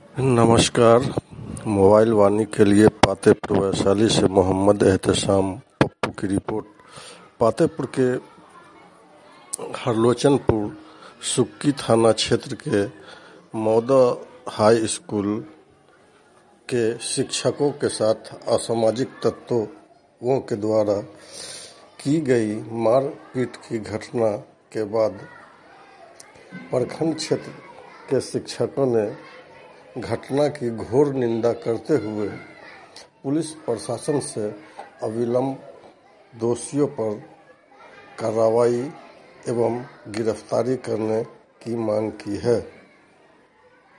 नमस्कार। मोबाइल वाणी के लिए पातेपुर वैशाली से मोहम्मद एहतेशाम पप्पू की रिपोर्ट। पातेपुर के हरलोचनपुर सुक्की थाना क्षेत्र के मौदा हाई स्कूल के शिक्षकों के साथ असामाजिक तत्वों के द्वारा की गई मारपीट की घटना के बाद प्रखंड क्षेत्र के शिक्षकों ने घटना की घोर निंदा करते हुए पुलिस प्रशासन से अविलंब दोषियों पर कार्रवाई एवं गिरफ्तारी करने की मांग की है।